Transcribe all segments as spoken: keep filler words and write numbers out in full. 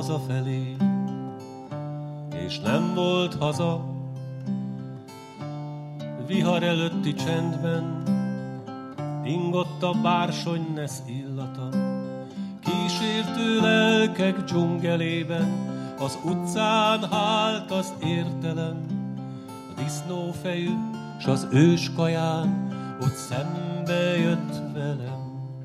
hazafelé, és nem volt haza. Vihar előtti csendben ingott a bársonynesz illata, kísértő lelkek dzsungelében, az utcán hált az értelem, a disznófejű s az őskaján ott szembe jött velem.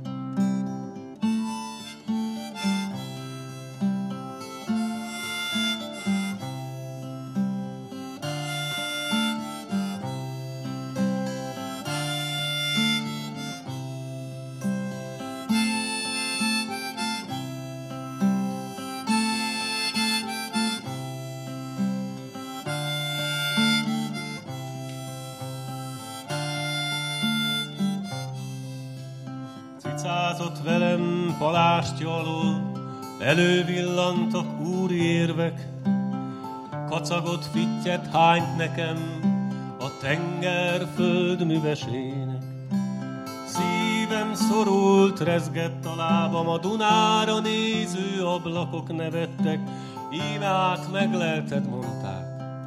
Cicázott velem palástja alól, elővillantak úri érvek, kacagott fittyet hányt nekem a tenger földművesének. Szívem szorult, rezgett a lábam, a Dunára néző ablakok nevettek, íme át meglelted, mondták,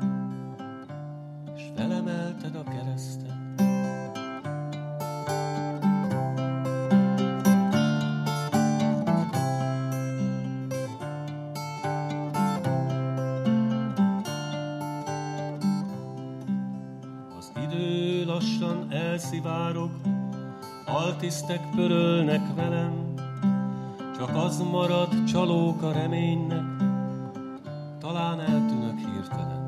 és felemelted a keresztet. Idő lassan elszivárog, altisztek pörölnek velem, csak az marad csalóka reménynek, talán eltűnök hirtelen.